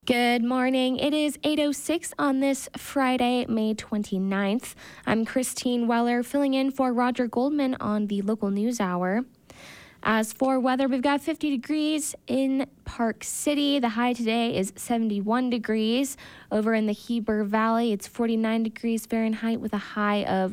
Good morning. It is 8:06 on this Friday, May 29th. I'm Christine Weller, filling in for Roger Goldman on the local news hour. As for weather, we've got 50 degrees in Park City. The high today is 71 degrees. Over in the Heber Valley, it's 49 degrees Fahrenheit with a high of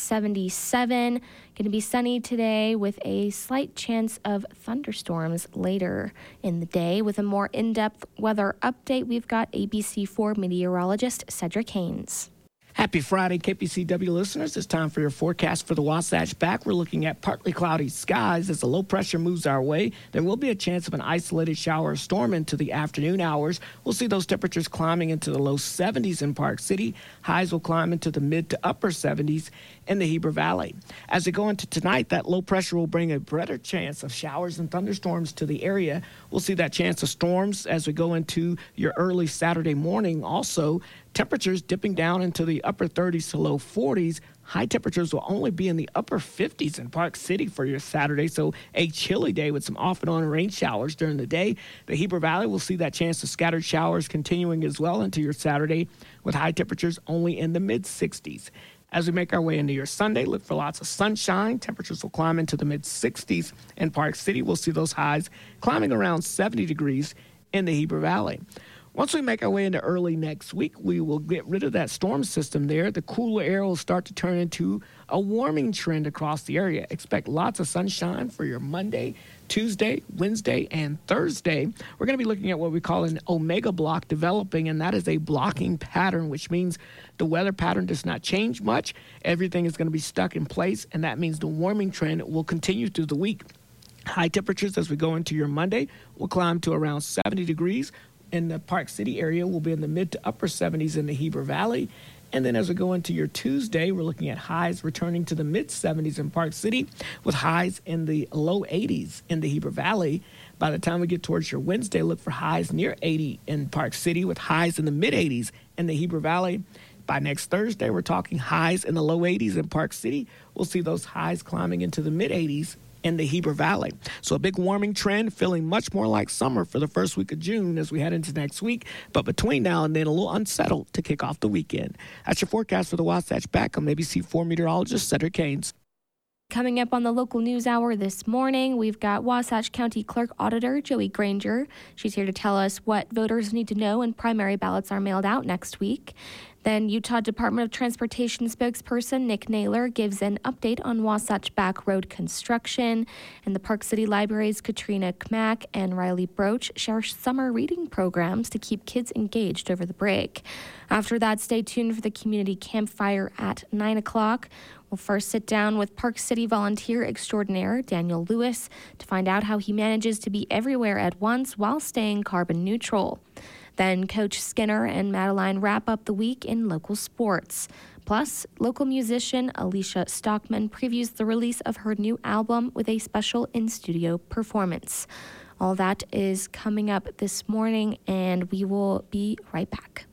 77. Going to be sunny today with a slight chance of thunderstorms later in the day. With a more in-depth weather update, we've got ABC4 meteorologist Cedric Haynes. Happy Friday, KPCW listeners. It's time for your forecast for the Wasatch Back. We're looking at partly cloudy skies as the low pressure moves our way. There will be a chance of an isolated shower or storm into the afternoon hours. We'll see those temperatures climbing into the low 70s in Park City. Highs will climb into the mid to upper 70s in the Heber Valley. As we go into tonight, that low pressure will bring a better chance of showers and thunderstorms to the area. We'll see that chance of storms as we go into your early Saturday morning. Also, temperatures dipping down into the upper 30s to low 40s. High temperatures will only be in the upper 50s in Park City for your Saturday, so a chilly day with some off and on rain showers during the day. The Heber Valley will see that chance of scattered showers continuing as well into your Saturday with high temperatures only in the mid-60s. As we make our way into your Sunday, look for lots of sunshine. Temperatures will climb into the mid-60s in Park City. We'll see those highs climbing around 70 degrees in the Heber Valley. Once we make our way into early next week, we will get rid of that storm system there. The cooler air will start to turn into a warming trend across the area. Expect lots of sunshine for your Monday, Tuesday, Wednesday, and Thursday. We're going to be looking at what we call an omega block developing, and that is a blocking pattern, which means the weather pattern does not change much. Everything is going to be stuck in place, and that means the warming trend will continue through the week. High temperatures as we go into your Monday will climb to around 70 degrees. In the Park City area, we'll be in the mid to upper 70s in the Heber Valley. And then as we go into your Tuesday, we're looking at highs returning to the mid-70s in Park City with highs in the low 80s in the Heber Valley. By the time we get towards your Wednesday, look for highs near 80 in Park City with highs in the mid-80s in the Heber Valley. By next Thursday, we're talking highs in the low 80s in Park City. We'll see those highs climbing into the mid-80s in the Heber Valley. So a big warming trend, feeling much more like summer for the first week of June as we head into next week. But between now and then, a little unsettled to kick off the weekend. That's your forecast for the Wasatch Back. I'm ABC4 meteorologist Cedric Haynes. Coming up on the local news hour this morning, we've got Wasatch County Clerk Auditor Joey Granger. She's here to tell us what voters need to know when primary ballots are mailed out next week. Then Utah Department of Transportation spokesperson Nick Naylor gives an update on Wasatch Back Road construction. And the Park City Library's Katrina Kmack and Riley Broach share summer reading programs to keep kids engaged over the break. After that, stay tuned for the community campfire at 9 o'clock. We'll first sit down with Park City volunteer extraordinaire Daniel Lewis to find out how he manages to be everywhere at once while staying carbon neutral. Then Coach Skinner and Madeline wrap up the week in local sports. Plus, local musician Alicia Stockman previews the release of her new album with a special in-studio performance. All that is coming up this morning, and we will be right back.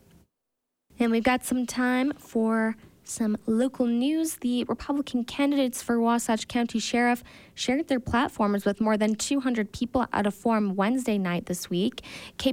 And we've got some time for some local news. The Republican candidates for Wasatch County Sheriff shared their platforms with more than 200 people at a forum Wednesday night this week.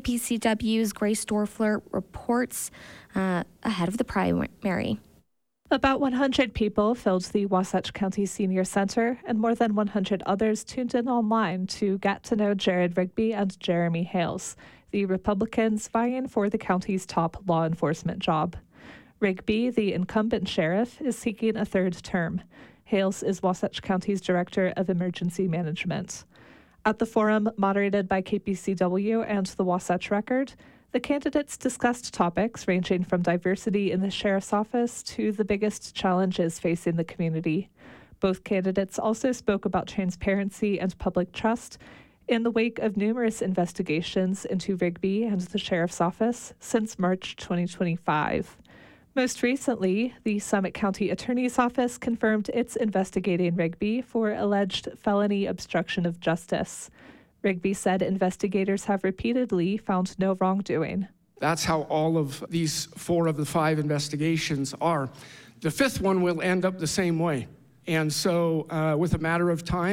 KPCW's Grace Dorfler reports ahead of the primary. About 100 people filled the Wasatch County Senior Center, and more than 100 others tuned in online to get to know Jared Rigby and Jeremy Hales, the Republicans vying for the county's top law enforcement job. Rigby, the incumbent sheriff, is seeking a third term. Hales is Wasatch County's Director of Emergency Management. At the forum, moderated by KPCW and the Wasatch Record, the candidates discussed topics ranging from diversity in the sheriff's office to the biggest challenges facing the community. Both candidates also spoke about transparency and public trust in the wake of numerous investigations into Rigby and the sheriff's office since March 2025. Most recently, the Summit County Attorney's Office confirmed it's investigating Rigby for alleged felony obstruction of justice. Rigby said investigators have repeatedly found no wrongdoing. That's how all of these 4 of the 5 investigations are. The 5th one will end up the same way. And so with a matter of time,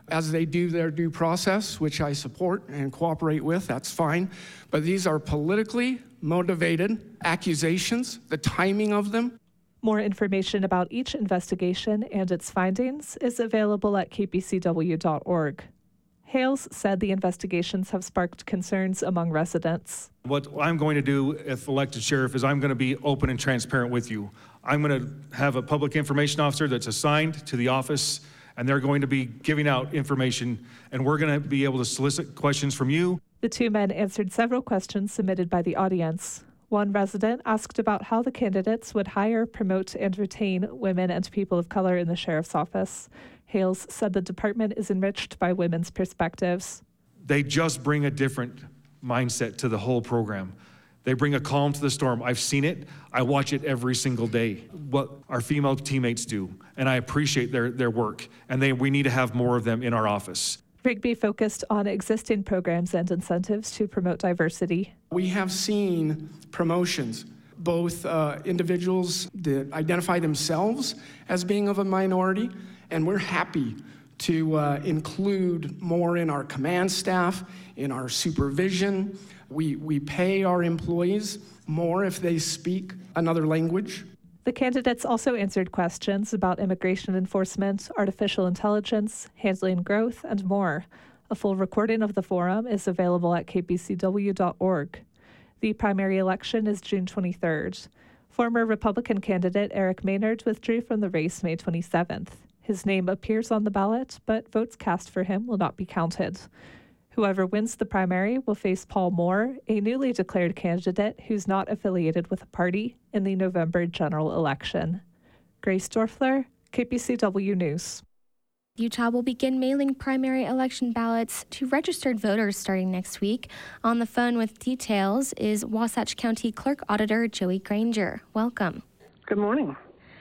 as they do their due process, which I support and cooperate with, that's fine. But these are politically motivated accusations, the timing of them. More information about each investigation and its findings is available at kpcw.org. Hales said the investigations have sparked concerns among residents. What I'm going to do if elected sheriff is I'm going to be open and transparent with you. I'm going to have a public information officer that's assigned to the office, and they're going to be giving out information, and we're going to be able to solicit questions from you. The two men answered several questions submitted by the audience. One resident asked about how the candidates would hire, promote, and retain women and people of color in the sheriff's office. Hales said the department is enriched by women's perspectives. They just bring a different mindset to the whole program. They bring a calm to the storm. I've seen it. I watch it every single day, what our female teammates do, and I appreciate their work, and we need to have more of them in our office. Rigby focused on existing programs and incentives to promote diversity. We have seen promotions, both individuals that identify themselves as being of a minority, and we're happy to include more in our command staff, in our supervision. We pay our employees more if they speak another language. The candidates also answered questions about immigration enforcement, artificial intelligence, handling growth, and more. A full recording of the forum is available at kpcw.org. The primary election is June 23rd. Former Republican candidate Eric Maynard withdrew from the race May 27th. His name appears on the ballot, but votes cast for him will not be counted. Whoever wins the primary will face Paul Moore, a newly declared candidate who's not affiliated with a party, in the November general election. Grace Dorfler, KPCW News. Utah will begin mailing primary election ballots to registered voters starting next week. On the phone with details is Wasatch County Clerk Auditor Joey Granger. Welcome. Good morning.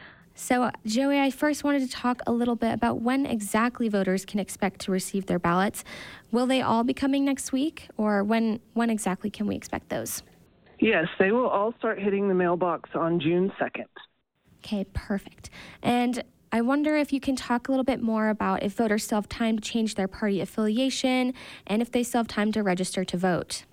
So, Joey, I first wanted to talk a little bit about when exactly voters can expect to receive their ballots. Will they all be coming next week, or when exactly can we expect those? Yes, they will all start hitting the mailbox on June 2nd. Okay, perfect. And I wonder if you can talk a little bit more about if voters still have time to change their party affiliation and if they still have time to register to vote.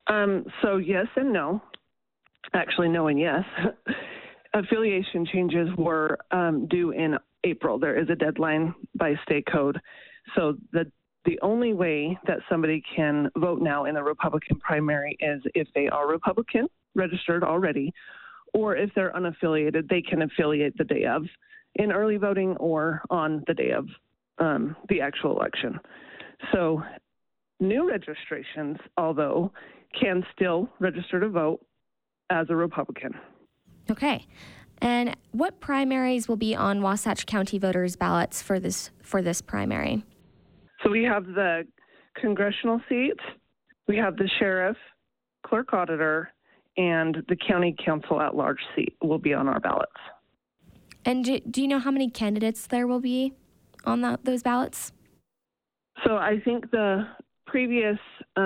So yes and no. Actually, no and yes. Affiliation changes were due in April. There is a deadline by state code. So the only way that somebody can vote now in the Republican primary is if they are Republican, registered already, or if they're unaffiliated, they can affiliate the day of in early voting or on the day of the actual election. So new registrations, although, can still register to vote as a Republican. Okay. And what primaries will be on Wasatch County voters' ballots for this primary? So we have the congressional seat, we have the sheriff, clerk auditor, and the county council at-large seat will be on our ballots. And do you know how many candidates there will be on those ballots? So I think the previous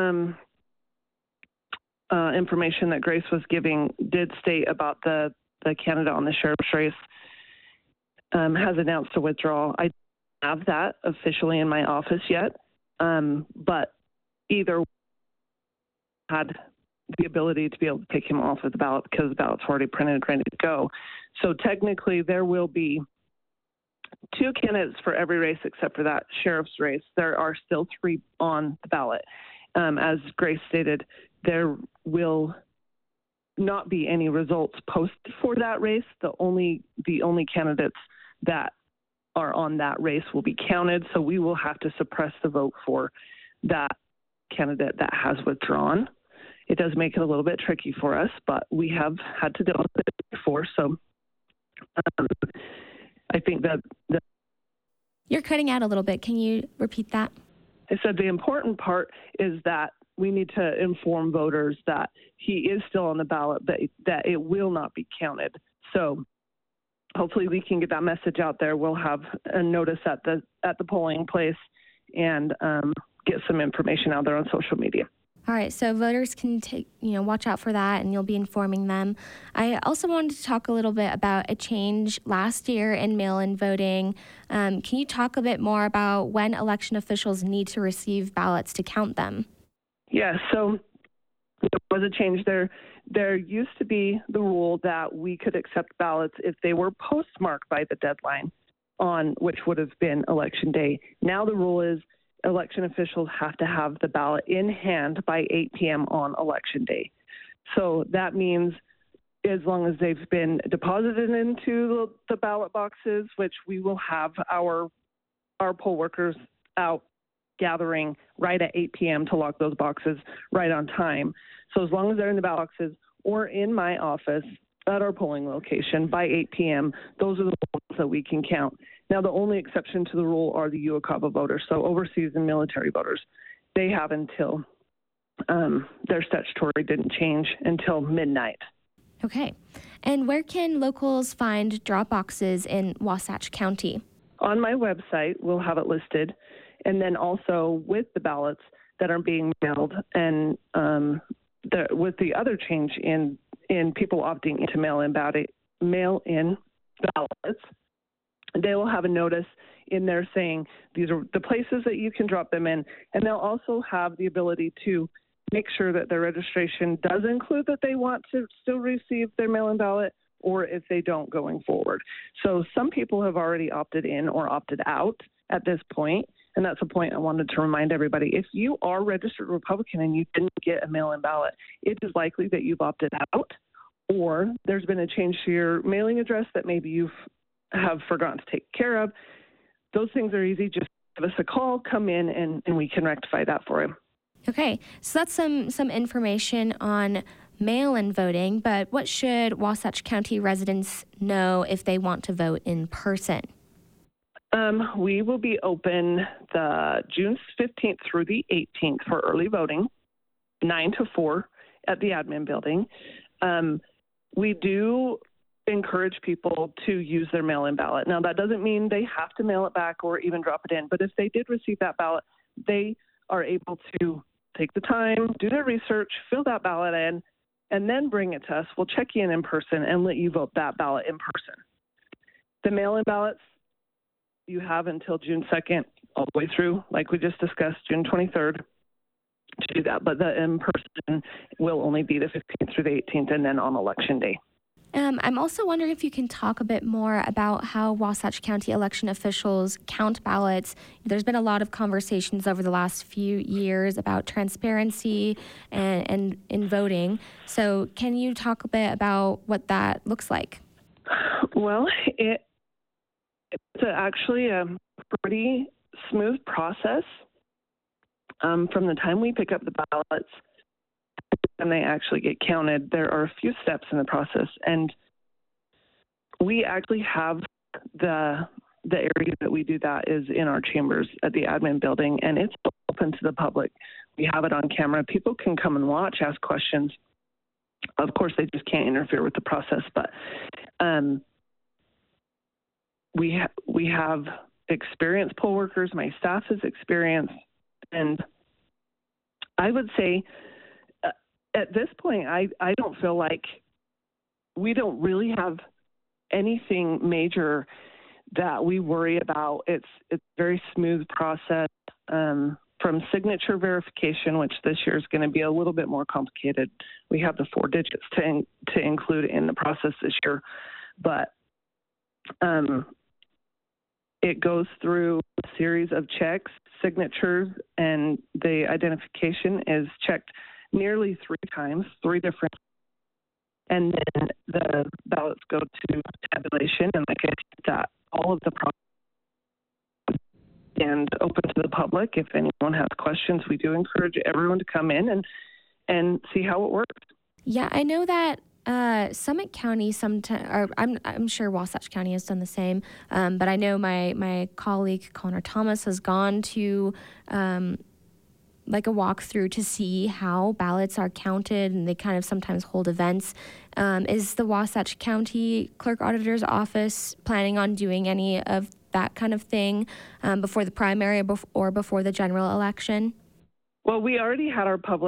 information that Grace was giving did state about the candidate on the sheriff's race has announced a withdrawal. I don't have that officially in my office yet, but either had the ability to be able to take him off of the ballot because the ballot's already printed and ready to go. So technically there will be 2 candidates for every race except for that sheriff's race. There are still 3 on the ballot. As Grace stated, there will not be any results posted for that race. The only candidates that are on that race will be counted. So we will have to suppress the vote for that candidate that has withdrawn. It does make it a little bit tricky for us, but we have had to deal with it before. So I think that You're cutting out a little bit. Can you repeat that? I said the important part is that we need to inform voters that he is still on the ballot, but that it will not be counted. So hopefully we can get that message out there. We'll have a notice at the polling place and get some information out there on social media. All right, so voters can watch out for that, and you'll be informing them. I also wanted to talk a little bit about a change last year in mail-in voting. Can you talk a bit more about when election officials need to receive ballots to count them? Yeah, so there was a change there. There used to be the rule that we could accept ballots if they were postmarked by the deadline on which would have been Election Day. Now the rule is election officials have to have the ballot in hand by 8 p.m. on Election Day. So that means as long as they've been deposited into the ballot boxes, which we will have our poll workers out gathering right at 8 p.m. to lock those boxes right on time. So as long as they're in the ballot boxes or in my office at our polling location by 8 p.m., those are the ones that we can count. Now, the only exception to the rule are the UOCAVA voters, so overseas and military voters. They have until their statutory didn't change until midnight. Okay. And where can locals find drop boxes in Wasatch County? On my website, we'll have it listed, and then also with the ballots that are being mailed, and with the other change in people opting into mail-in ballots, they will have a notice in there saying these are the places that you can drop them in, and they'll also have the ability to make sure that their registration does include that they want to still receive their mail-in ballot, or if they don't going forward. So some people have already opted in or opted out at this point, and that's a point I wanted to remind everybody. If you are registered Republican and you didn't get a mail-in ballot, it is likely that you've opted out, or there's been a change to your mailing address that maybe you have forgotten to take care of. Those things are easy. Just give us a call, come in, and we can rectify that for you. Okay, so that's some information on mail-in voting, but what should Wasatch County residents know if they want to vote in person? We will be open the June 15th through the 18th for early voting, 9 to 4 at the admin building. We do encourage people to use their mail-in ballot. Now, that doesn't mean they have to mail it back or even drop it in, but if they did receive that ballot, they are able to take the time, do their research, fill that ballot in, and then bring it to us. We'll check you in person and let you vote that ballot in person. The mail-in ballots, you have until June 2nd all the way through, like we just discussed, June 23rd to do that. But the in-person will only be the 15th through the 18th and then on Election Day. I'm also wondering if you can talk a bit more about how Wasatch County election officials count ballots. There's been a lot of conversations over the last few years about transparency and in voting. So can you talk a bit about what that looks like? Well, it's actually a pretty smooth process from the time we pick up the ballots and they actually get counted. There are a few steps in the process, and we actually have the area that we do that is in our chambers at the admin building, and it's open to the public. We have it on camera. People can come and watch, ask questions. Of course, they just can't interfere with the process, but we have experienced poll workers. My staff is experienced, and I would say at this point, I don't feel like we don't really have anything major that we worry about. It's a very smooth process from signature verification, which this year is going to be a little bit more complicated. We have the 4 digits to include in the process this year, but it goes through a series of checks, signatures, and the identification is checked nearly 3 times, 3 different, and then the ballots go to tabulation, and like I said, that all of the process and open to the public. If anyone has questions, we do encourage everyone to come in and see how it works. Yeah, I know that Summit County sometimes, I'm sure Wasatch County has done the same, but I know my colleague Connor Thomas has gone to like a walkthrough to see how ballots are counted, and they kind of sometimes hold events. Is the Wasatch County Clerk Auditor's Office planning on doing any of that kind of thing before the primary or before the general election? Well, we already had our public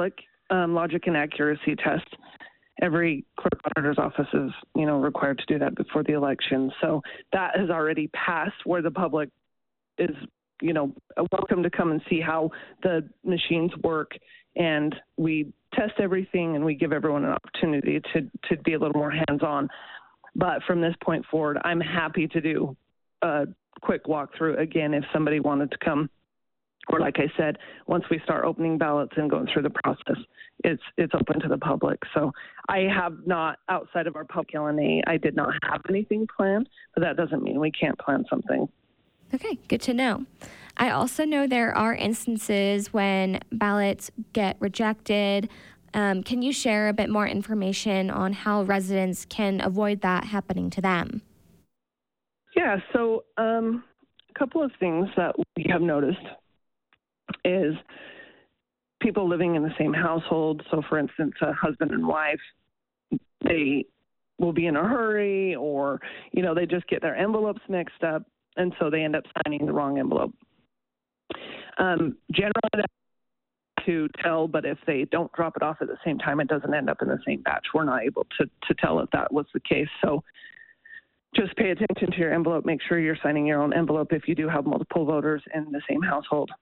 logic and accuracy test. Every clerk auditor's office is, required to do that before the election. So that has already passed, where the public is, welcome to come and see how the machines work. And we test everything, and we give everyone an opportunity to be a little more hands-on. But from this point forward, I'm happy to do a quick walkthrough again if somebody wanted to come. Or like I said, once we start opening ballots and going through the process, it's open to the public. So I have not, outside of our public L&A, I did not have anything planned, but that doesn't mean we can't plan something. Okay, good to know. I also know there are instances when ballots get rejected. Can you share a bit more information on how residents can avoid that happening to them? Yeah, so a couple of things that we have noticed is people living in the same household. So, for instance, a husband and wife, they will be in a hurry, or, they just get their envelopes mixed up, and so they end up signing the wrong envelope. Generally, to tell, but if they don't drop it off at the same time, it doesn't end up in the same batch. We're not able to tell if that was the case. So just pay attention to your envelope. Make sure you're signing your own envelope if you do have multiple voters in the same household.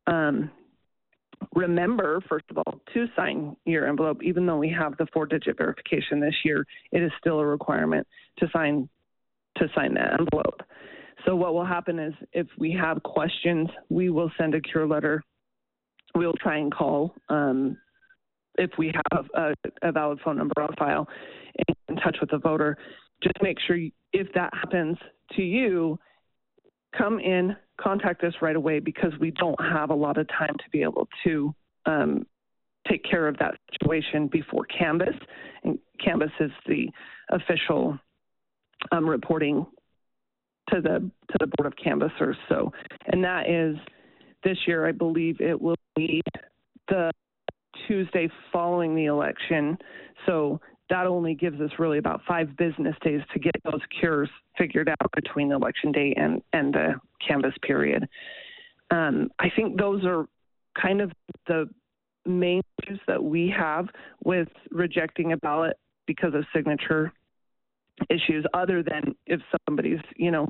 Remember, first of all, to sign your envelope. Even though we have the 4-digit verification this year, it is still a requirement to sign that envelope. So what will happen is, if we have questions, we will send a cure letter. We'll try and call if we have a valid phone number on file, and in touch with the voter. Just make sure, if that happens to you, come in, contact us right away, because we don't have a lot of time to be able to take care of that situation before Canvass. And Canvass is the official reporting to the Board of Canvassers. So, and that is this year, I believe it will be the Tuesday following the election. So that only gives us really about 5 business days to get those cures figured out between the election day and the canvass period. I think those are kind of the main issues that we have with rejecting a ballot because of signature issues, other than if somebody's,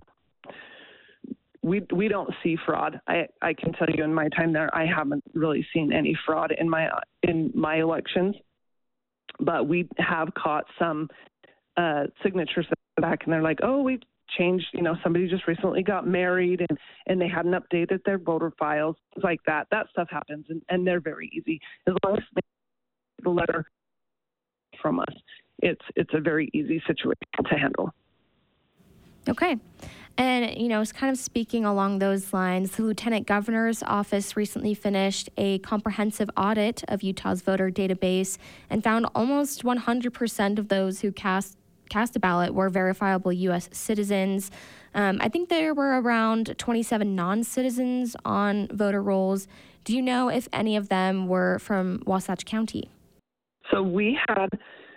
we don't see fraud. I can tell you, in my time there, I haven't really seen any fraud in my elections. But we have caught some signatures back, and they're like, oh, we've changed, somebody just recently got married and they hadn't updated their voter files, things like that. That stuff happens, and they're very easy. As long as they get the letter from us, it's a very easy situation to handle. Okay. And, it's kind of speaking along those lines, the Lieutenant Governor's office recently finished a comprehensive audit of Utah's voter database and found almost 100% of those who cast a ballot were verifiable U.S. citizens. I think there were around 27 non-citizens on voter rolls. Do you know if any of them were from Wasatch County? So we had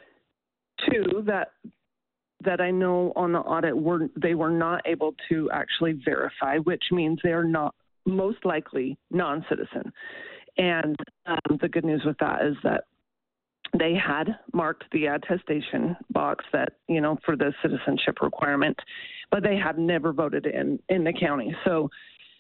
2 that I know on the audit they were not able to actually verify, which means they are not, most likely, non-citizen. And the good news with that is that they had marked the attestation box that, for the citizenship requirement, but they had never voted in the county. So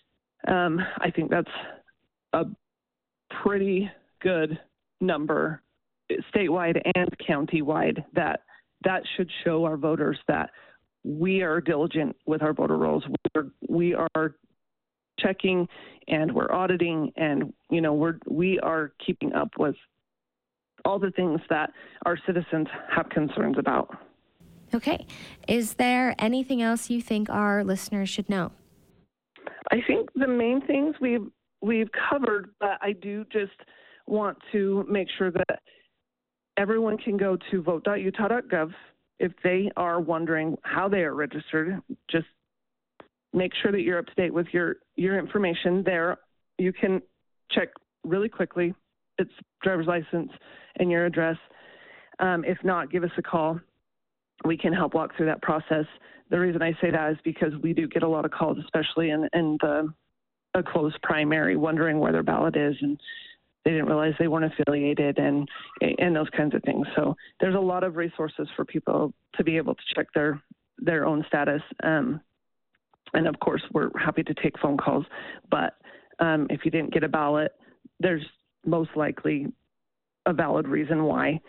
I think that's a pretty good number, statewide and countywide, that should show our voters that we are diligent with our voter rolls. We are checking, and we're auditing, and we are keeping up with all the things that our citizens have concerns about. Okay. Is there anything else you think our listeners should know? I think the main things we've covered, but I do just want to make sure that everyone can go to vote.utah.gov. If they are wondering how they are registered, just make sure that you're up to date with your information there. You can check really quickly. It's driver's license and your address. If not, give us a call. We can help walk through that process. The reason I say that is because we do get a lot of calls, especially in a closed primary, wondering where their ballot is, and they didn't realize they weren't affiliated and those kinds of things. So there's a lot of resources for people to be able to check their own status. And of course, we're happy to take phone calls. But if you didn't get a ballot, there's most likely a valid reason why.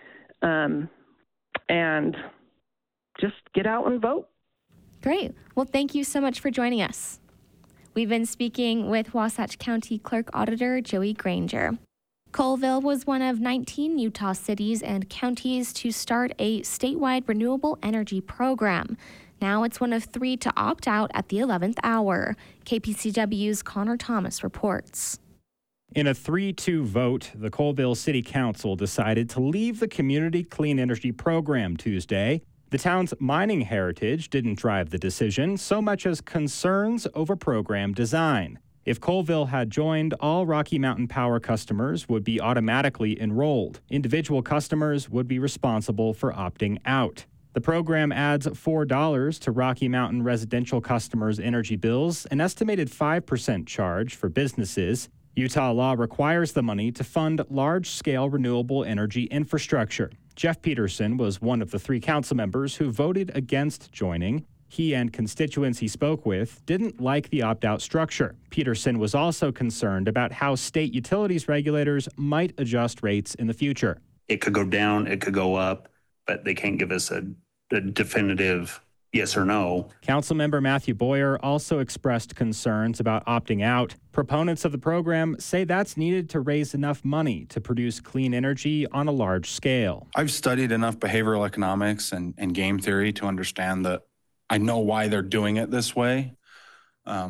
And just get out and vote. Great. Well, thank you so much for joining us. We've been speaking with Wasatch County Clerk Auditor Joey Granger. Colville was one of 19 Utah cities and counties to start a statewide renewable energy program. Now it's one of 3 to opt out at the 11th hour. KPCW's Connor Thomas reports. In a 3-2 vote, the Colville City Council decided to leave the Community Clean Energy Program Tuesday. The town's mining heritage didn't drive the decision so much as concerns over program design. If Colville had joined, all Rocky Mountain Power customers would be automatically enrolled. Individual customers would be responsible for opting out. The program adds $4 to Rocky Mountain residential customers' energy bills, an estimated 5% charge for businesses. Utah law requires the money to fund large-scale renewable energy infrastructure. Jeff Peterson was one of the 3 council members who voted against joining. He and constituents he spoke with didn't like the opt-out structure. Peterson was also concerned about how state utilities regulators might adjust rates in the future. It could go down, it could go up, but they can't give us a definitive yes or no. Councilmember Matthew Boyer also expressed concerns about opting out. Proponents of the program say that's needed to raise enough money to produce clean energy on a large scale. I've studied enough behavioral economics and game theory to understand that I know why they're doing it this way. I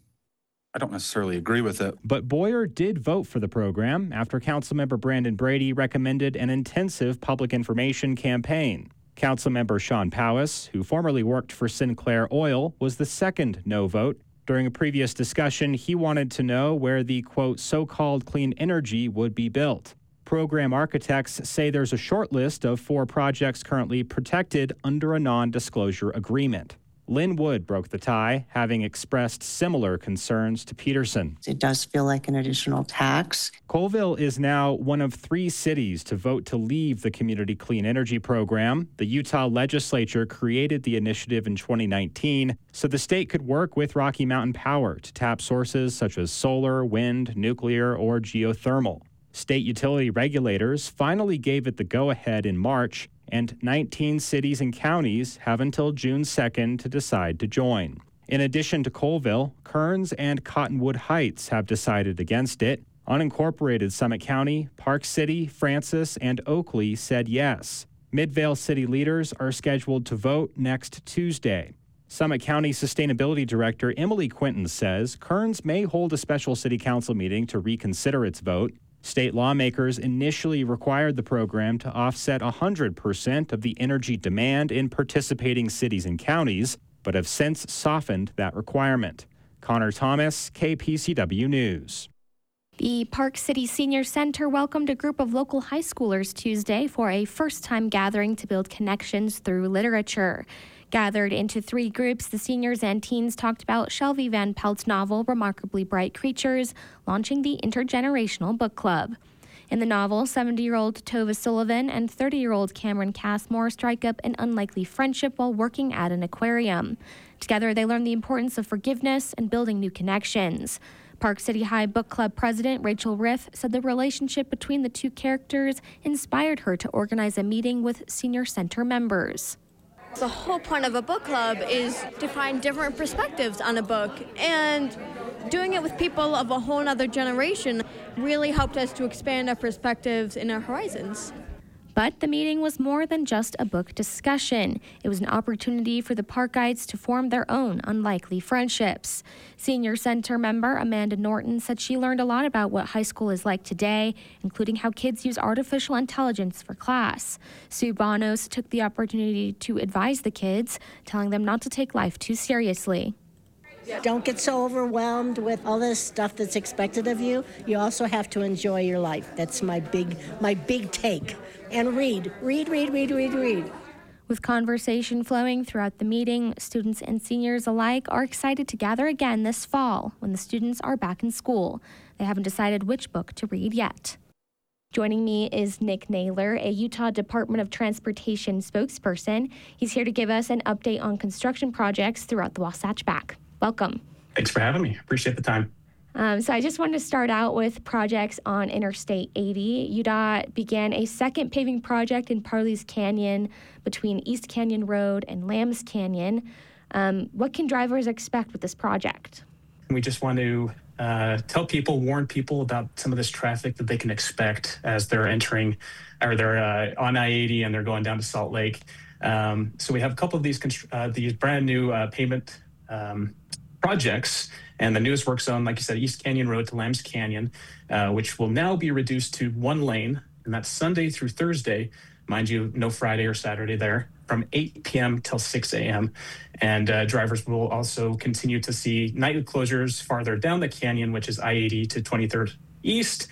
don't necessarily agree with it. But Boyer did vote for the program after Councilmember Brandon Brady recommended an intensive public information campaign. Councilmember Sean Powis, who formerly worked for Sinclair Oil, was the second no vote. During a previous discussion, he wanted to know where the, quote, so-called clean energy would be built. Program architects say there's a short list of 4 projects currently protected under a non-disclosure agreement. Lynn Wood broke the tie, having expressed similar concerns to Peterson. It does feel like an additional tax. Colville is now one of 3 cities to vote to leave the Community Clean Energy Program. The Utah legislature created the initiative in 2019 so the state could work with Rocky Mountain Power to tap sources such as solar, wind, nuclear, or geothermal. State utility regulators finally gave it the go-ahead in March, and 19 cities and counties have until June 2nd to decide to join. In addition to Colville, Kearns and Cottonwood Heights have decided against it. Unincorporated Summit County, Park City, Francis, and Oakley said yes. Midvale city leaders are scheduled to vote next Tuesday. Summit County Sustainability Director Emily Quinton says Kearns may hold a special city council meeting to reconsider its vote. State lawmakers initially required the program to offset 100% of the energy demand in participating cities and counties, but have since softened that requirement. Connor Thomas, KPCW News. The Park City Senior Center welcomed a group of local high schoolers Tuesday for a first-time gathering to build connections through literature. Gathered into 3 groups, the seniors and teens talked about Shelby Van Pelt's novel, Remarkably Bright Creatures, launching the Intergenerational Book Club. In the novel, 70-year-old Tova Sullivan and 30-year-old Cameron Cassmore strike up an unlikely friendship while working at an aquarium. Together, they learn the importance of forgiveness and building new connections. Park City High Book Club President Rachel Riff said the relationship between the 2 characters inspired her to organize a meeting with senior center members. The whole point of a book club is to find different perspectives on a book, and doing it with people of a whole other generation really helped us to expand our perspectives and our horizons. But the meeting was more than just a book discussion. It was an opportunity for the park guides to form their own unlikely friendships. Senior Center member Amanda Norton said she learned a lot about what high school is like today, including how kids use artificial intelligence for class. Sue Bonos took the opportunity to advise the kids, telling them not to take life too seriously. Don't get so overwhelmed with all this stuff that's expected of you. You also have to enjoy your life. That's my big take. And read. With conversation flowing throughout the meeting, students and seniors alike are excited to gather again this fall when the students are back in school. They haven't decided which book to read yet. Joining me is Nick Naylor, a Utah Department of Transportation spokesperson. He's here to give us an update on construction projects throughout the Wasatch Back. Welcome. Thanks for having me. Appreciate the time. So I just wanted to start out with projects on Interstate 80. UDOT began a second paving project in Parley's Canyon between East Canyon Road and Lambs Canyon. What can drivers expect with this project? We just want to warn people about some of this traffic that they can expect as they're entering, or they're on I-80 and they're going down to Salt Lake. So we have a couple of these brand new pavement projects, and the newest work zone, like you said, East Canyon Road to Lambs Canyon, which will now be reduced to one lane, and that's Sunday through Thursday. Mind you, no Friday or Saturday there, from 8 p.m. till 6 a.m. And drivers will also continue to see nightly closures farther down the canyon, which is I-80 to 23rd East,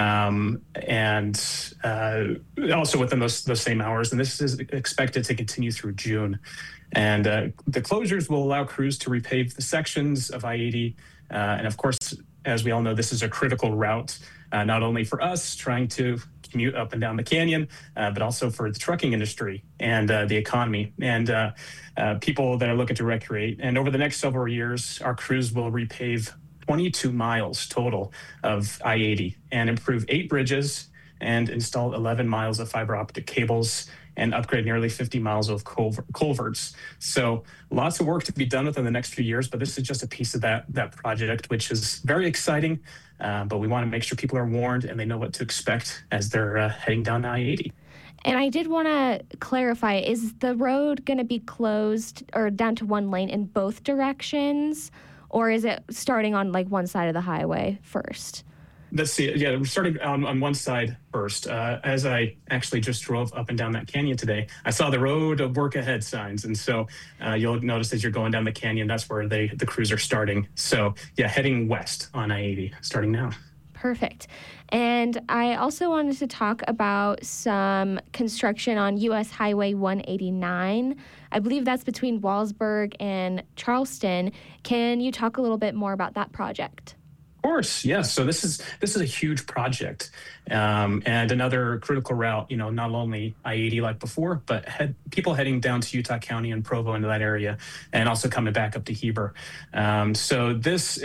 and also within those same hours. And this is expected to continue through June. And the closures will allow crews to repave the sections of I-80. And of course, as we all know, this is a critical route, not only for us trying to commute up and down the canyon, but also for the trucking industry and the economy and people that are looking to recreate. And over the next several years, our crews will repave 22 miles total of I-80 and improve 8 bridges and install 11 miles of fiber optic cables and upgrade nearly 50 miles of culverts. So lots of work to be done within the next few years, but this is just a piece of that project, which is very exciting. But we want to make sure people are warned and they know what to expect as they're heading down I-80. And I did want to clarify, is the road going to be closed or down to one lane in both directions? Or is it starting on like one side of the highway first? Let's see. Yeah, we're starting on one side first. As I actually just drove up and down that canyon today, I saw the road of work ahead signs. And so you'll notice as you're going down the canyon, that's where the crews are starting. So yeah, heading west on I-80, starting now. Perfect. And I also wanted to talk about some construction on U.S. Highway 189. I believe that's between Wallsburg and Charleston. Can you talk a little bit more about that project? Of course, yes. So this is a huge project and another critical route. You know, not only I-80 like before, but people heading down to Utah County and Provo into that area, and also coming back up to Heber. So this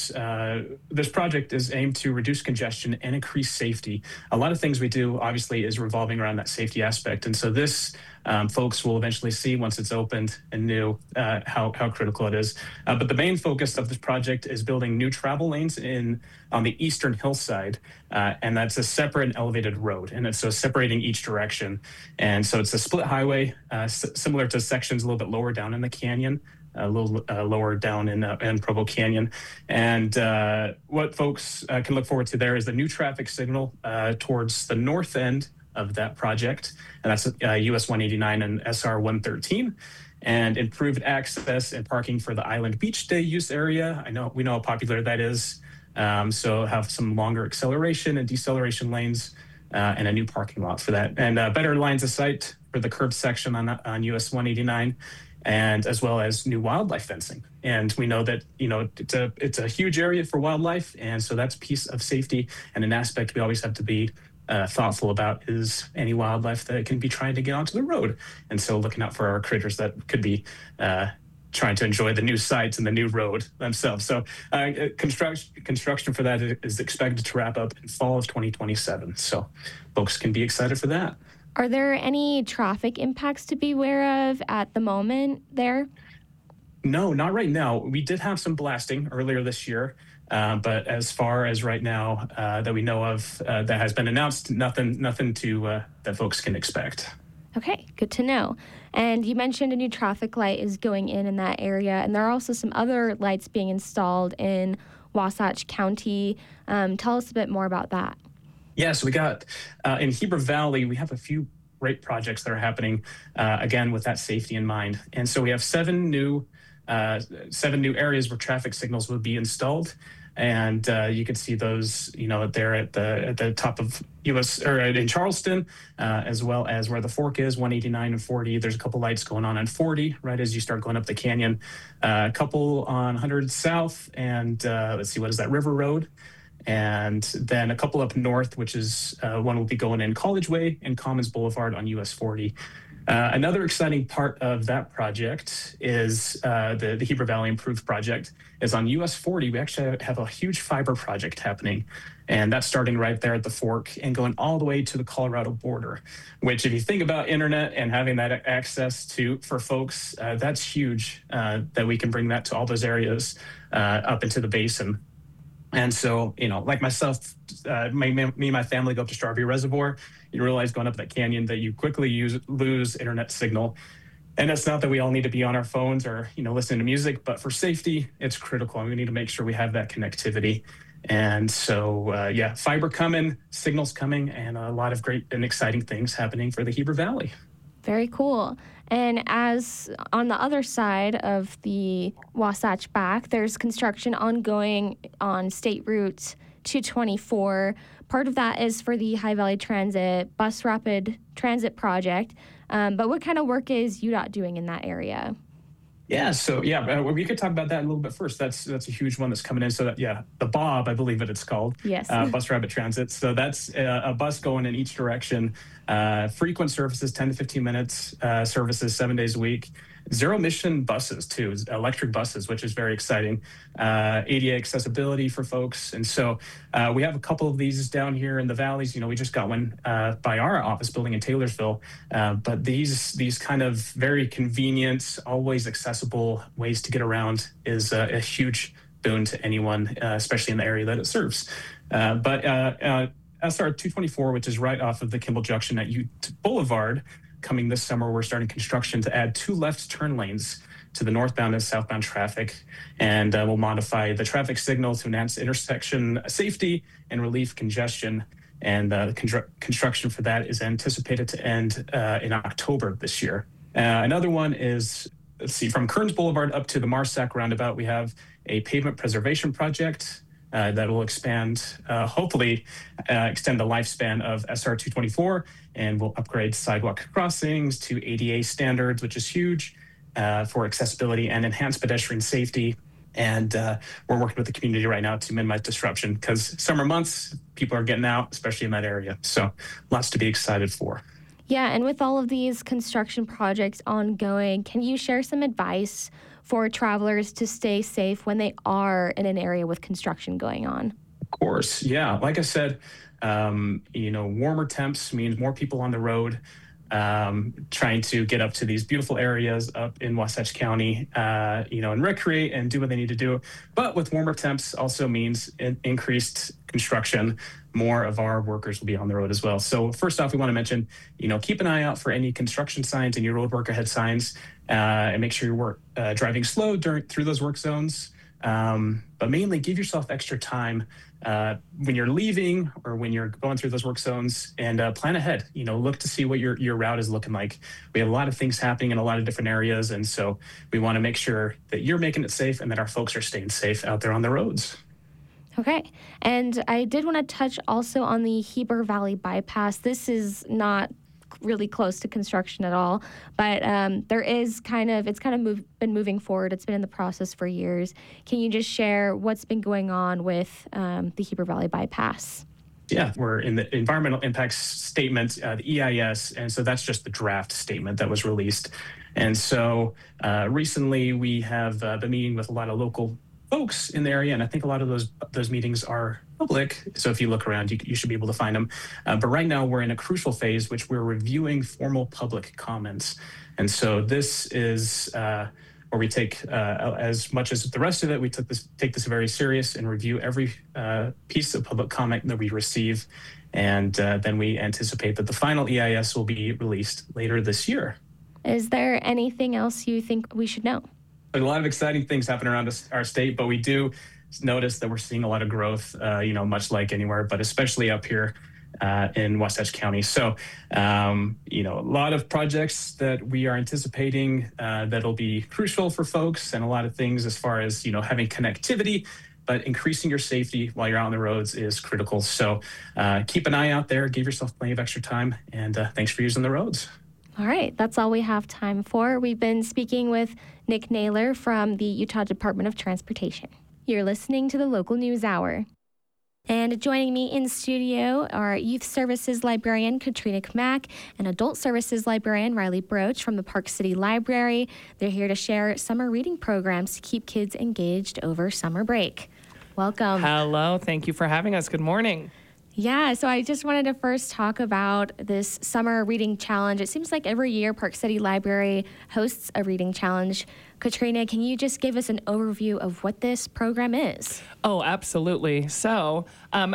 project is aimed to reduce congestion and increase safety. A lot of things we do, obviously, is revolving around that safety aspect, and so this. Folks will eventually see once it's opened and new how critical it is. But the main focus of this project is building new travel lanes on the eastern hillside, and that's a separate and elevated road, and it's so separating each direction. And so it's a split highway, similar to sections a little bit lower down in the canyon, a little lower down in Provo Canyon. And what folks can look forward to there is the new traffic signal towards the north end of that project, and that's US 189 and SR 113, and improved access and parking for the Island Beach Day use area. We know how popular that is. So have some longer acceleration and deceleration lanes and a new parking lot for that, and better lines of sight for the curb section on US 189, and as well as new wildlife fencing. And we know that it's a huge area for wildlife, and so that's a piece of safety and an aspect we always have to be thoughtful about is any wildlife that can be trying to get onto the road. And so looking out for our critters that could be trying to enjoy the new sites and the new road themselves. So construction for that is expected to wrap up in fall of 2027. So folks can be excited for that. Are there any traffic impacts to be aware of at the moment there? No, not right now. We did have some blasting earlier this year. But as far as right now that we know of that has been announced, nothing to that folks can expect. Okay, good to know. And you mentioned a new traffic light is going in that area, and there are also some other lights being installed in Wasatch County. Tell us a bit more about that. Yeah, so we got in Heber Valley, we have a few great projects that are happening, again, with that safety in mind. And so we have 7 new areas where traffic signals will be installed. And you can see those, there at the top of US or in Charleston, as well as where the fork is, 189 and 40. There's a couple lights going on 40 right as you start going up the canyon. A couple on 100 South and let's see, what is that, River Road. And then a couple up north, which is one will be going in College Way and Commons Boulevard on US 40. Another exciting part of that project is the Heber Valley Improved project is on US 40. We actually have a huge fiber project happening, and that's starting right there at the fork and going all the way to the Colorado border, which if you think about internet and having that access to for folks, that's huge that we can bring that to all those areas up into the basin. And so, like myself, me and my family go up to Strawberry Reservoir. You realize going up that canyon that you quickly lose internet signal. And it's not that we all need to be on our phones or, listening to music, but for safety, it's critical. And we need to make sure we have that connectivity. And so, fiber coming, signals coming, and a lot of great and exciting things happening for the Heber Valley. Very cool. And as on the other side of the Wasatch Back, there's construction ongoing on State Route 224. Part of that is for the High Valley Transit Bus Rapid Transit Project. But what kind of work is UDOT doing in that area? Yeah, so we could talk about that a little bit first. That's a huge one that's coming in. So that, the Bob, I believe it's called. Yes. Bus Rapid Transit. So that's a bus going in each direction. Frequent services, 10 to 15 minutes, services 7 days a week. Zero emission buses too, electric buses, which is very exciting. ADA accessibility for folks. And so we have a couple of these down here in the valleys. We just got one by our office building in Taylorsville. But these kind of very convenient, always accessible ways to get around is a huge boon to anyone, especially in the area that it serves. But SR 224, which is right off of the Kimball Junction at Ute Boulevard, coming this summer, we're starting construction to add 2 left turn lanes to the northbound and southbound traffic. And we'll modify the traffic signal to enhance intersection safety and relieve congestion. And construction for that is anticipated to end in October this year. Another one is, from Kearns Boulevard up to the Marsac roundabout, we have a pavement preservation project that will hopefully extend the lifespan of SR 224, and we'll upgrade sidewalk crossings to ADA standards, which is huge for accessibility and enhance pedestrian safety. And we're working with the community right now to minimize disruption because summer months, people are getting out, especially in that area. So lots to be excited for. Yeah, and with all of these construction projects ongoing, can you share some advice for travelers to stay safe when they are in an area with construction going on? Of course, yeah. Like I said, warmer temps means more people on the road trying to get up to these beautiful areas up in Wasatch County, and recreate and do what they need to do. But with warmer temps also means increased construction. More of our workers will be on the road as well. So first off, we want to mention, keep an eye out for any construction signs and your road work ahead signs, and make sure you're driving slow through those work zones. But mainly give yourself extra time when you're leaving or when you're going through those work zones, and plan ahead. Look to see what your route is looking like. We have a lot of things happening in a lot of different areas, and so we want to make sure that you're making it safe and that our folks are staying safe out there on the roads. Okay. And I did want to touch also on the Heber Valley Bypass. This is not really close to construction at all, but it's been moving forward. It's been in the process for years. Can you just share what's been going on with the Heber Valley Bypass? Yeah, we're in the environmental impacts statement, the EIS, and so that's just the draft statement that was released. And so recently we have been meeting with a lot of local folks in the area, and I think a lot of those meetings are public. So if you look around, you should be able to find them. But right now we're in a crucial phase, which we're reviewing formal public comments. And so this is where we take, as much as the rest of it, we take this very serious and review every piece of public comment that we receive. And then we anticipate that the final EIS will be released later this year. Is there anything else you think we should know? A lot of exciting things happen around our state, but we do notice that we're seeing a lot of growth, much like anywhere, but especially up here in Wasatch County. So, a lot of projects that we are anticipating that'll be crucial for folks, and a lot of things as far as, having connectivity, but increasing your safety while you're out on the roads is critical. So keep an eye out there, give yourself plenty of extra time, and thanks for using the roads. All right, that's all we have time for. We've been speaking with Nick Naylor from the Utah Department of Transportation. You're listening to the Local News Hour. And joining me in studio are Youth Services Librarian Katrina Kmack and Adult Services Librarian Riley Broach from the Park City Library. They're here to share summer reading programs to keep kids engaged over summer break. Welcome. Hello. Thank you for having us. Good morning. Yeah, so I just wanted to first talk about this summer reading challenge. It seems like every year Park City Library hosts a reading challenge. Katrina, can you just give us an overview of what this program is? Oh, absolutely. So,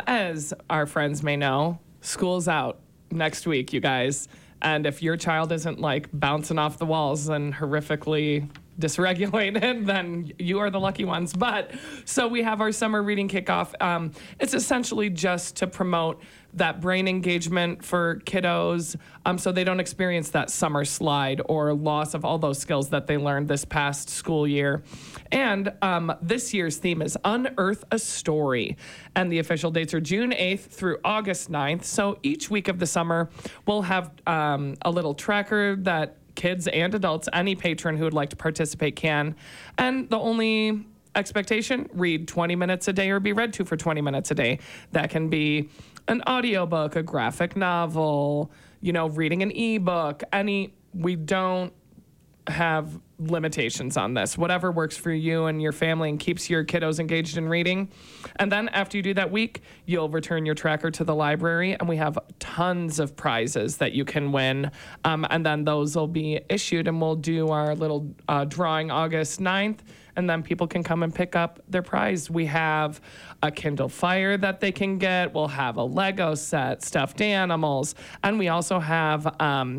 as our friends may know, school's out next week, you guys. And if your child isn't like bouncing off the walls and horrifically dysregulated, then you are the lucky ones. But so we have our summer reading kickoff. It's essentially just to promote that brain engagement for kiddos so they don't experience that summer slide or loss of all those skills that they learned this past school year. And this year's theme is Unearth a Story. And the official dates are June 8th through August 9th. So each week of the summer, we'll have a little tracker that kids and adults, any patron who would like to participate can. And the only expectation, read 20 minutes a day or be read to for 20 minutes a day. That can be an audiobook, a graphic novel, reading an ebook, we don't have limitations on this. Whatever works for you and your family and keeps your kiddos engaged in reading. And then after you do that week, you'll return your tracker to the library, and we have tons of prizes that you can win. And then those will be issued, and we'll do our little drawing August 9th, and then people can come and pick up their prize. We have a Kindle Fire that they can get. We'll have a Lego set, stuffed animals, and we also have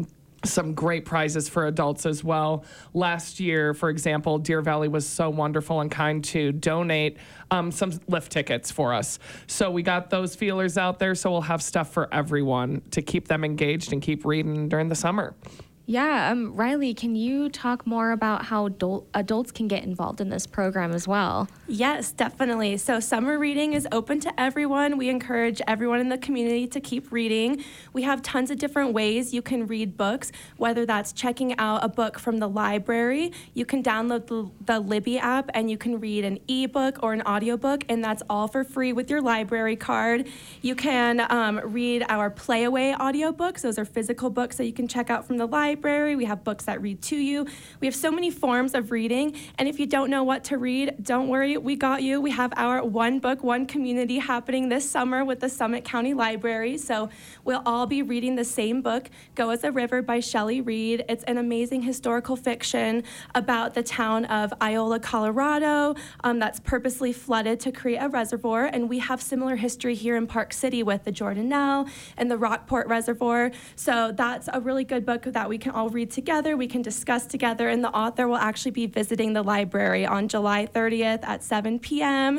some great prizes for adults as well. Last year, for example, Deer Valley was so wonderful and kind to donate some lift tickets for us. So we got those feelers out there, so we'll have stuff for everyone to keep them engaged and keep reading during the summer. Yeah, Riley, can you talk more about how adults can get involved in this program as well? Yes, definitely. So summer reading is open to everyone. We encourage everyone in the community to keep reading. We have tons of different ways you can read books, whether that's checking out a book from the library. You can download the Libby app and you can read an ebook or an audiobook, and that's all for free with your library card. You can read our Playaway audiobooks. Those are physical books that you can check out from the library. We have books that read to you. We have so many forms of reading, and if you don't know what to read, don't worry, we got you. We have our One Book, One Community happening this summer with the Summit County Library, so we'll all be reading the same book, Go as a River by Shelley Reed. It's an amazing historical fiction about the town of Iola, Colorado, that's purposely flooded to create a reservoir, and we have similar history here in Park City with the Jordanelle and the Rockport Reservoir, so that's a really good book that we can all read together, we can discuss together, and the author will actually be visiting the library on July 30th at 7 p.m.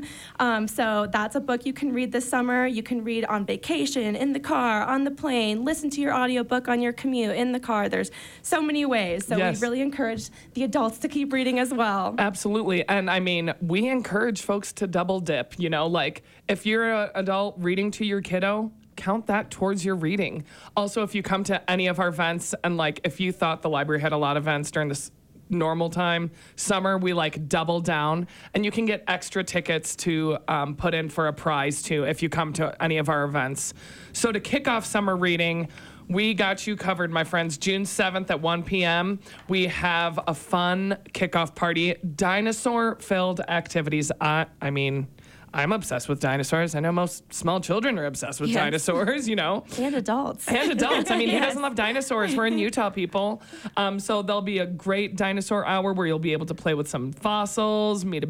So that's a book you can read this summer. You can read on vacation, in the car, on the plane, listen to your audiobook on your commute, in the car. There's so many ways. So Yes. we really encourage the adults to keep reading as well. Absolutely. And I mean, we encourage folks to double dip, like if you're an adult reading to your kiddo, count that towards your reading. Also, if you come to any of our events and if you thought the library had a lot of events during this normal time, summer, we double down, and you can get extra tickets to put in for a prize too if you come to any of our events. So to kick off summer reading, we got you covered, my friends. June 7th at 1 p.m., we have a fun kickoff party, dinosaur-filled activities. I'm obsessed with dinosaurs. I know most small children are obsessed with dinosaurs, And adults. And adults. I mean, who Yes. doesn't love dinosaurs? We're in Utah, people. So there'll be a great dinosaur hour where you'll be able to play with some fossils, meet,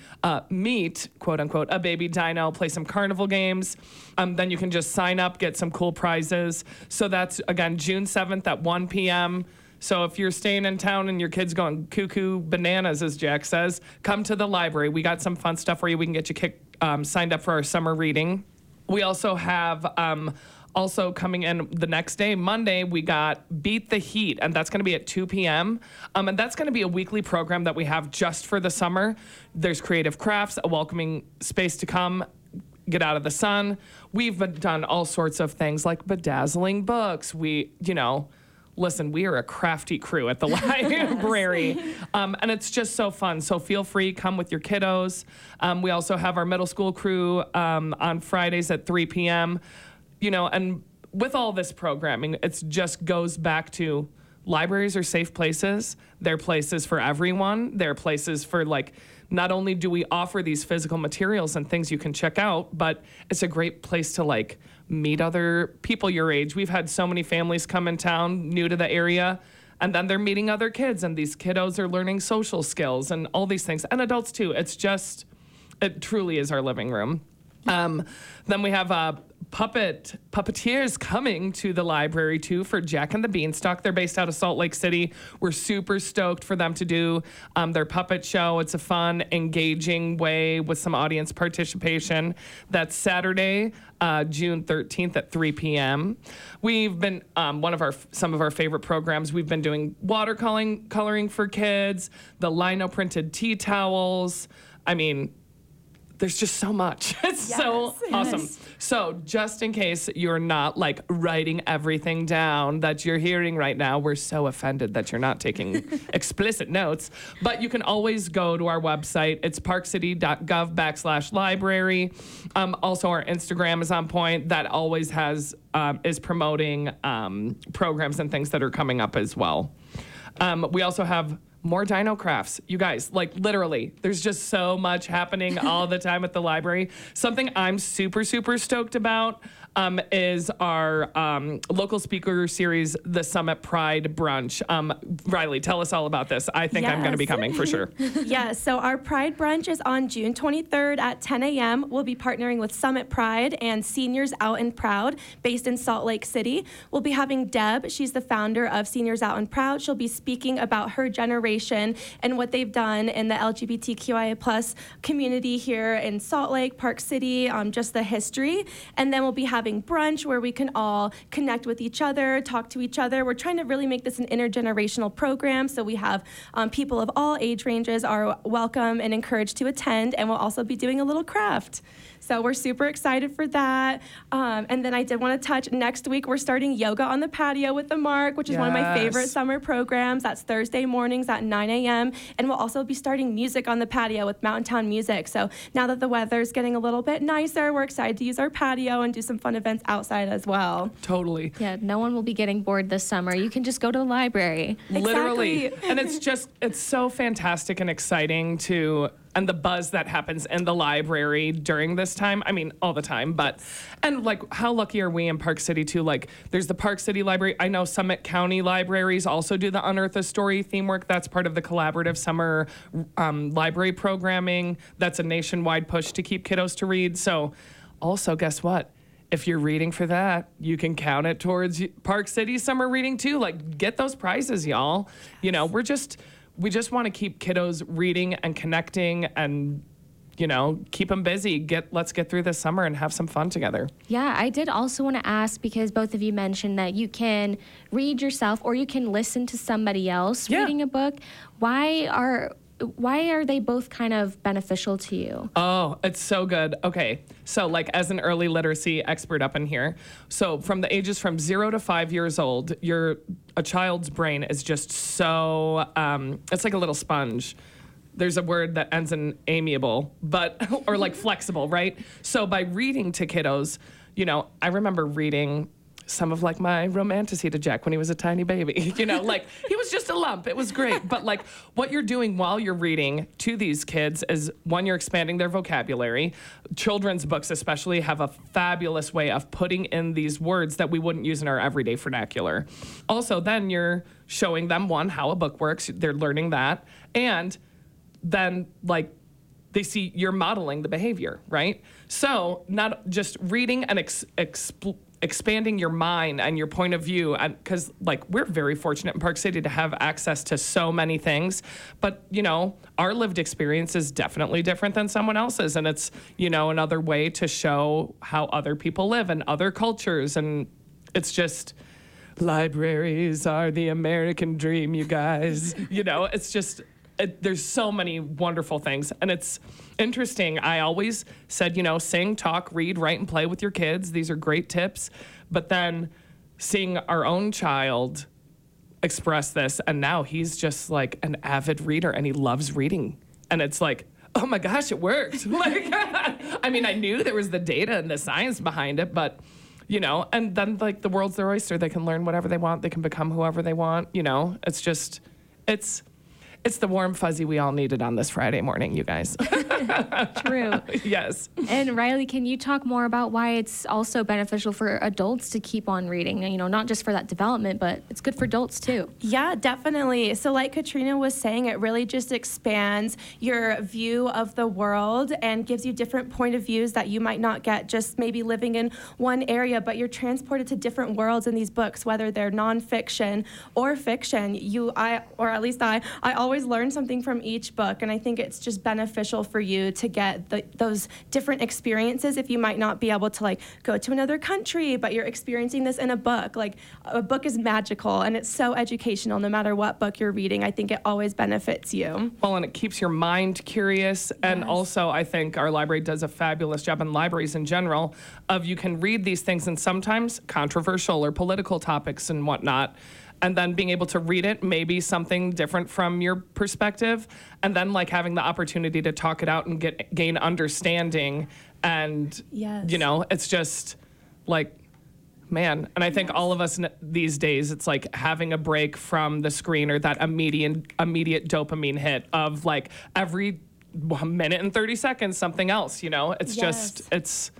quote unquote, a baby dino, play some carnival games. Then you can just sign up, get some cool prizes. So that's, again, June 7th at 1 p.m. So if you're staying in town and your kid's going cuckoo bananas, as Jack says, come to the library. We got some fun stuff for you. We can get you signed up for our summer reading. We also have also coming in the next day, Monday, we got Beat the Heat, and that's going to be at 2 p.m. And that's going to be a weekly program that we have just for the summer. There's creative crafts, a welcoming space to come, get out of the sun. We've done all sorts of things like bedazzling books. listen, we are a crafty crew at the library. And it's just so fun. So feel free, come with your kiddos. We also have our middle school crew on Fridays at 3 p.m. And with all this programming, it just goes back to libraries are safe places. They're places for everyone. They're places for not only do we offer these physical materials and things you can check out, but it's a great place to meet other people your age. We've had so many families come in town new to the area, and then they're meeting other kids, and these kiddos are learning social skills and all these things, and adults too. It truly is our living room. Then we have puppeteers coming to the library too for Jack and the Beanstalk. They're based out of Salt Lake City. We're super stoked for them to do their puppet show. It's a fun, engaging way with some audience participation. That's Saturday, June 13th at 3 p.m. We've been some of our favorite programs. We've been doing watercoloring for kids, the lino printed tea towels. I mean, there's just so much. It's so awesome. So just in case you're not writing everything down that you're hearing right now, we're so offended that you're not taking explicit notes, but you can always go to our website. It's parkcity.gov/library. Also our Instagram is on point. That always is promoting programs and things that are coming up as well. We also have more dino crafts. You guys, literally, there's just so much happening all the time at the library. Something I'm super, super stoked about is our local speaker series, the Summit Pride Brunch. Riley, tell us all about this. I think I'm going to be coming for sure. Yes, so our Pride Brunch is on June 23rd at 10 a.m. We'll be partnering with Summit Pride and Seniors Out and Proud, based in Salt Lake City. We'll be having Deb. She's the founder of Seniors Out and Proud. She'll be speaking about her generation and what they've done in the LGBTQIA+ community here in Salt Lake, Park City, just the history. And then we'll be having brunch where we can all connect with each other, talk to each other. We're trying to really make this an intergenerational program, so we have people of all age ranges are welcome and encouraged to attend, and we'll also be doing a little craft. So we're super excited for that. And then I did want to touch, next week we're starting yoga on the patio with the Mark, which is one of my favorite summer programs. That's Thursday mornings at 9 a.m. And we'll also be starting music on the patio with Mountain Town Music. So now that the weather's getting a little bit nicer, we're excited to use our patio and do some fun events outside as well. Totally. Yeah, no one will be getting bored this summer. You can just go to the library. Literally. Exactly. And it's so fantastic and exciting and the buzz that happens in the library during this time. I mean, all the time, and how lucky are we in Park City too? There's the Park City Library. I know Summit County libraries also do the Unearth a Story theme work. That's part of the collaborative summer library programming. That's a nationwide push to keep kiddos to read. So also, guess what? If you're reading for that, you can count it towards Park City summer reading too. Get those prizes, y'all. We just want to keep kiddos reading and connecting and, keep them busy. Let's get through this summer and have some fun together. Yeah, I did also want to ask, because both of you mentioned that you can read yourself or you can listen to somebody else reading a book. Why are they both kind of beneficial to you? Oh, it's so good. Okay. So as an early literacy expert up in here, so from the ages from 0 to 5 years old, a child's brain is just so, it's like a little sponge. There's a word that ends in amiable, or flexible, right? So by reading to kiddos, I remember reading some of my romantasy to Jack when he was a tiny baby. He was just a lump. It was great. But what you're doing while you're reading to these kids is, one, you're expanding their vocabulary. Children's books especially have a fabulous way of putting in these words that we wouldn't use in our everyday vernacular. Also, then you're showing them, one, how a book works. They're learning that. And then they see you're modeling the behavior, right? So not just reading and expanding your mind and your point of view, and because we're very fortunate in Park City to have access to so many things, but our lived experience is definitely different than someone else's, and it's another way to show how other people live and other cultures, and it's just, libraries are the American dream, you guys. It's just, there's so many wonderful things, and it's interesting. I always said, sing, talk, read, write, and play with your kids. These are great tips. But then seeing our own child express this. And now he's just like an avid reader and he loves reading. And it's like, oh my gosh, it worked. Like, I mean, I knew there was the data and the science behind it, but, you know, and then like the world's their oyster. They can learn whatever they want. They can become whoever they want. You know, it's just, it's the warm fuzzy we all needed on this Friday morning, you guys. True. Yes. And Riley, can you talk more about why it's also beneficial for adults to keep on reading? You know, not just for that development, but it's good for adults too. Yeah, definitely. So like Katrina was saying, it really just expands your view of the world and gives you different point of views that you might not get just maybe living in one area, but you're transported to different worlds in these books, whether they're nonfiction or fiction. I always learn something from each book, and I think it's just beneficial for you to get those different experiences if you might not be able to like go to another country, but you're experiencing this in a book. Like a book is magical and it's so educational no matter what book you're reading. I think it always benefits you. Well, and it keeps your mind curious. And also I think our library does a fabulous job, and libraries in general, of you can read these things and sometimes controversial or political topics and whatnot, and then being able to read it, maybe something different from your perspective, and then like having the opportunity to talk it out and gain understanding. And, you know, it's just like, man. And I think all of us these days, it's like having a break from the screen or that immediate dopamine hit of like every minute and 30 seconds, something else, you know, it's just, it's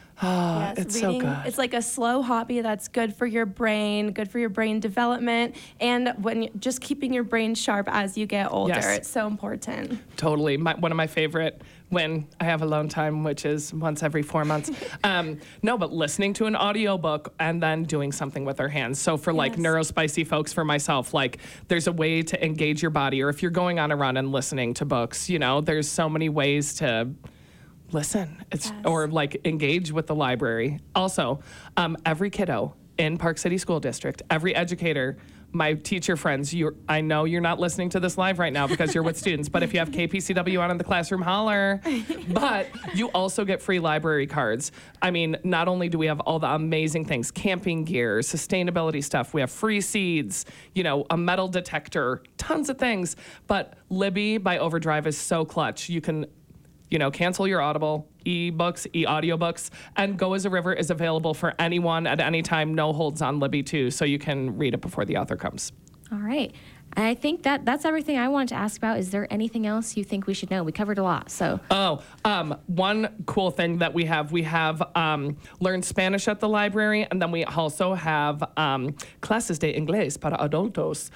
Reading, so good. It's like a slow hobby that's good for your brain development, and when just keeping your brain sharp as you get older. Yes. It's so important. Totally. One of my favorite when I have alone time, which is once every 4 months. But listening to an audiobook and then doing something with our hands. So for like neurospicy folks, for myself, like there's a way to engage your body, or if you're going on a run and listening to books, you know, there's so many ways to listen. Or like engage with the library. Also, every kiddo in Park City School District, every educator, my teacher friends, I know you're not listening to this live right now because you're with students, but if you have KPCW on in the classroom, holler. But you also get free library cards. I mean, not only do we have all the amazing things, camping gear, sustainability stuff, we have free seeds, you know, a metal detector, tons of things. But Libby by Overdrive is so clutch. You can, you know, cancel your Audible, e-books, e-audiobooks, and Go as a River is available for anyone at any time, no holds on Libby too, so you can read it before the author comes. All right. I think that's everything I wanted to ask about. Is there anything else you think we should know? We covered a lot, so. One cool thing that we have Learn Spanish at the library, and then we also have Clases de Inglés para Adultos.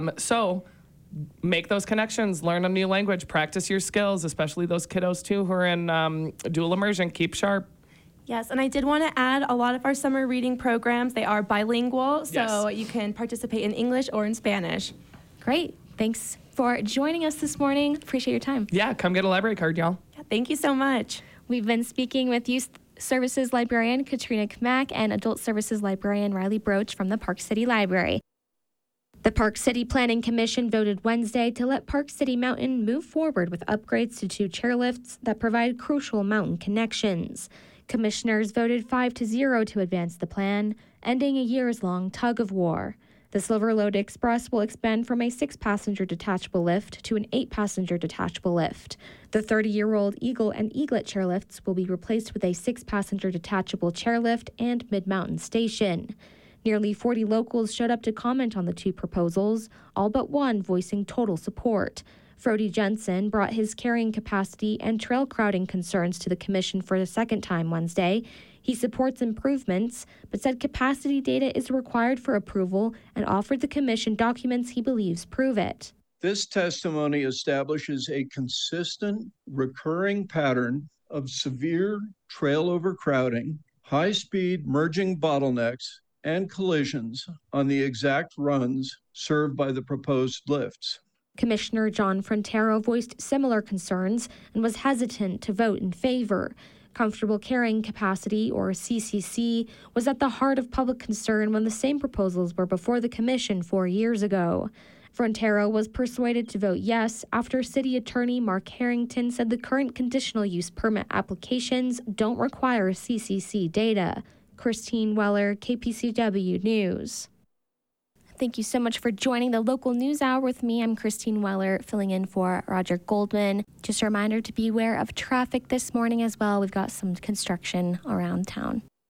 So make those connections, learn a new language, practice your skills, especially those kiddos too who are in dual immersion. Keep sharp. Yes, and I did want to add a lot of our summer reading programs, they are bilingual, so you can participate in English or in Spanish. Great. Thanks for joining us this morning. Appreciate your time. Yeah, come get a library card, y'all. Yeah, thank you so much. We've been speaking with Youth Services Librarian Katrina Kmack and Adult Services Librarian Riley Broach from the Park City Library. The Park City Planning Commission voted Wednesday to let Park City Mountain move forward with upgrades to 2 chairlifts that provide crucial mountain connections. Commissioners voted 5-0 to advance the plan, ending a years-long tug-of-war. The Silver Lode Express will expand from a 6-passenger detachable lift to an 8-passenger detachable lift. The 30-year-old Eagle and Eaglet chairlifts will be replaced with a 6-passenger detachable chairlift and mid-mountain station. Nearly 40 locals showed up to comment on the 2 proposals, all but one voicing total support. Frody Jensen brought his carrying capacity and trail crowding concerns to the commission for the second time Wednesday. He supports improvements, but said capacity data is required for approval and offered the commission documents he believes prove it. This testimony establishes a consistent, recurring pattern of severe trail overcrowding, high-speed merging bottlenecks, and collisions on the exact runs served by the proposed lifts. Commissioner John Frontero voiced similar concerns and was hesitant to vote in favor. Comfortable Carrying Capacity, or CCC, was at the heart of public concern when the same proposals were before the commission 4 years ago. Frontero was persuaded to vote yes after City Attorney Mark Harrington said the current conditional use permit applications don't require CCC data. Christine Weller, KPCW News. Thank you so much for joining the local news hour with me. I'm Christine Weller, filling in for Roger Goldman. Just a reminder to beware of traffic this morning as well. We've got some construction around town.